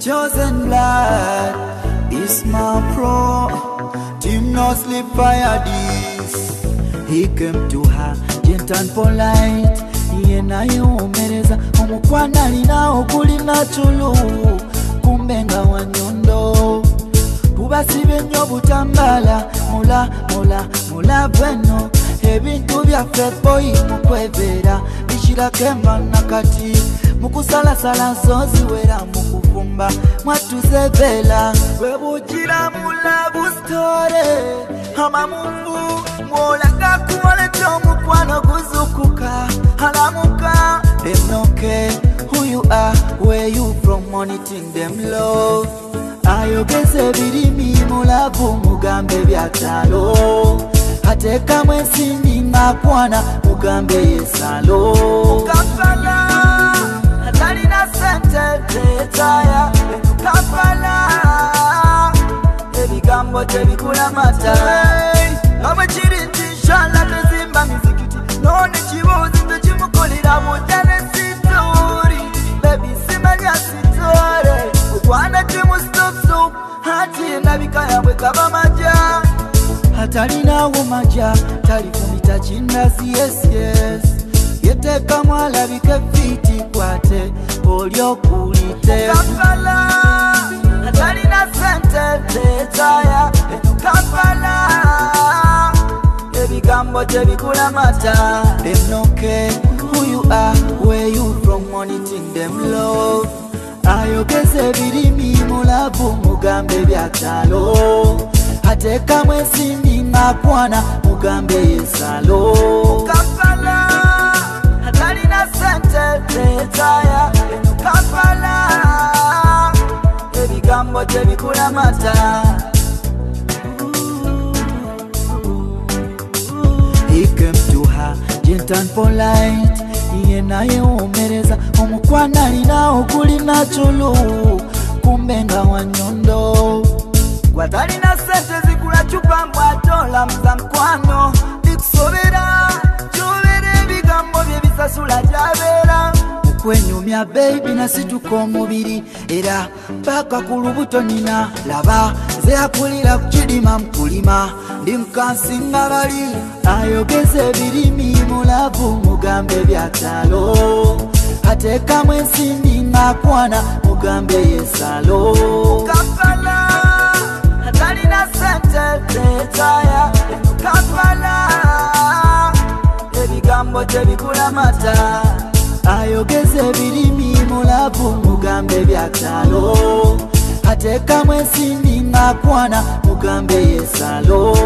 chosen blood is my pro. Team no sleep fire this. He came to her gentle and polite. Yena yumereza omukwana lina okulina chulu kumbenga wanyondo tubasibe nnyo butambala mula bweno ebintu byaffe boyi mukwevera bishirako emba nakati mukusalasala nsoziwera mukufumba mwatuzevela bwebugira mulabu store amamuvu mwolaga kuwoleta omukwano guzukuka halamuka them no care who you are, where you from, moniting them love. Ayogeze birimi mulavu mugambe byatalo ateka mwensini ngakwana mugambe yesalo Kampala atalina sente tetaya Kampala ebigambo tebikula mata Kamwe chirinti inshallah tezimba mizikiti None chibuzi techimukulira mutane sitori Baby simanya sitori Ukwana timu stop soup Hati nabikaya wekaba maja Hatalina umaja Talifumita chindazi yes Yeteka mwala bike fiti kwate Polio kulite Kampala Hatalina sente tetaya Kampala Ebigambo tebikula mata Them no care who you are, where you from, moniting them love Ayogeze birimi mulavu mugambe byatalo Ateka mwensini ngakwana mugambe yesalo Kampala atalina sente tetaya Kampala Ebigambo tebikula mata He came to her gentle and polite Yena yumereza omukwana lina okulina chulu kumbenga wanyondo Watalina sente zikula chupa mbwatola mza mkwano Nikusobera chubere bigambo byebisasula jabera Ukwenyumya baby nasituko mubiri Era paka kulubuto nina laba Ze akulira kuchidima mkulima Ndi mkansinga bali Ayogeze birimi mulavu mugambe byatalo Ateka mwensini ngakwana mugambe yesalo Kampala atalina sente tetaya Kampala ebigambo tebikula mata Ayogeze birimi mulavu mugambe byatalo Ateka mwensini ngakwana mugambe yesalo